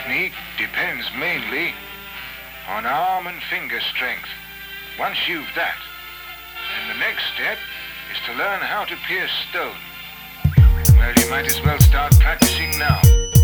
technique depends mainly on arm and finger strength. Once you've that, then the next step is to learn how to pierce stone. Well, you might as well start practicing now.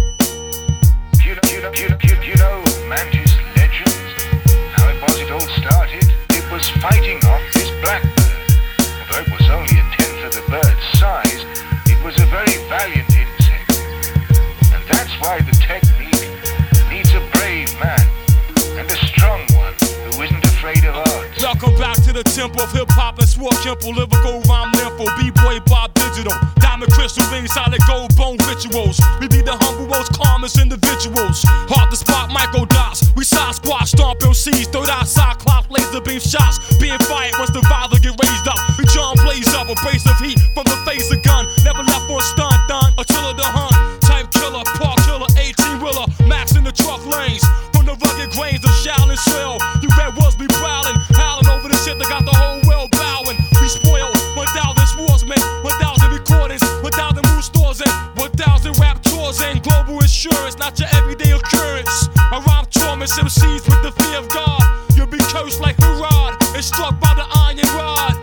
You know Mantis legends? How it all started? It was fighting off this blackbird. Although it was only a tenth of the bird's size, it was a very valiant insect. And that's why the technique needs a brave man and a strong one who isn't afraid of odds. Welcome back to the temple of hip-hop and swore Kimple, lyrical rhyme nympho, B-boy Bob Digital, diamond crystal rings, solid gold bone rituals. We be the humble, most calmest individuals. Hard to spot micro dots. We side squat, stomp MCs, third eye cyclops, laser beam shots. Being fired once the father get raised up. We John blaze up, a brace of heat from the face of gun. Never left on stunt, done, a chiller to hunt. Type killer, park killer, 18-wheeler, max in the truck lanes. From the rugged grains of Shaolin Shell, you red wolves be prowling, howling over the shit that got the whole world bowing. We spoil 1,000 swordsmen, 1,000 recordings, 1,000 move stores, and 1,000 rap tours, and global insurance, not your everyday occurrence. I rhyme torments MCs with the fear of God. You'll be cursed like Herod and struck by the iron rod.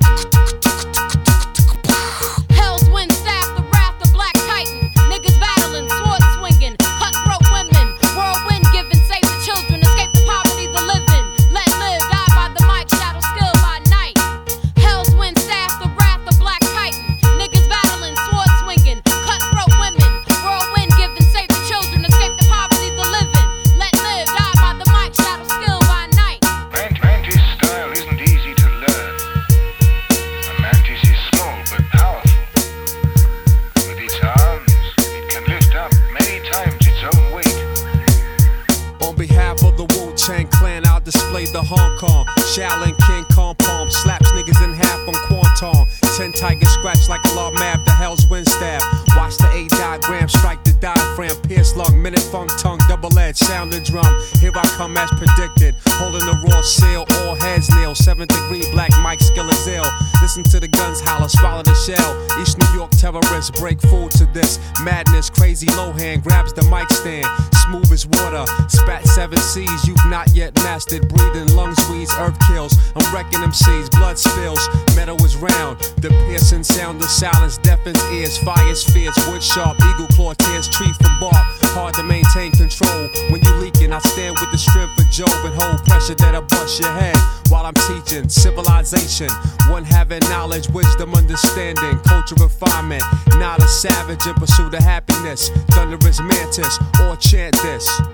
Hell's wind staff, the wrath of Black Titan. Niggas battling, sword swinging, cutthroat women. Whirlwind giving, save the children, escape the poverty, the living. Let live, die by the mic, shadow skill by night. Hell's wind staff, the wrath of Black Titan. Niggas battling, sword swinging, cutthroat women. Whirlwind giving, save the children, escape the poverty, the living. Let live, die by the mic, shadow skill by night. Mantis style isn't easy to learn. A mantis is small but powerful. With its arms, it can lift up many times its own weight. On behalf of the Wu-Tang Clan, I'll display the Hong Kong Shaolin King Kong palm, slaps niggas in half on Quanton. 10 tigers scratch like a law map, the hell's wind stab. Watch the A diagram, strike the diaphragm, pierce lung, minute funk tongue, double edge, sound the drum. Here I come as predicted, holding the raw seal, all heads kneel. 7th degree black Mike skill is ill. Listen to the guns holler, swallow the shell. East New York terrorists break food to this madness. Crazy Lohan grabs the mic stand, smooth as water. Spat 7 C's you've not yet mastered. Breathing lungs weeds, earth kills. I'm wrecking them seeds, blood spills. Metal is round, the piercing sound of silence deafens ears. Fire spheres, wood sharp, eagle claw tears tree from bark. Hard to maintain control when you leaking. I stand with the strength of Job and hold pressure that'll bust your head while I'm teaching civilization. One having knowledge, wisdom, understanding, culture, refinement. Not a savage in pursuit of happiness. Thunderous mantis, or chant this.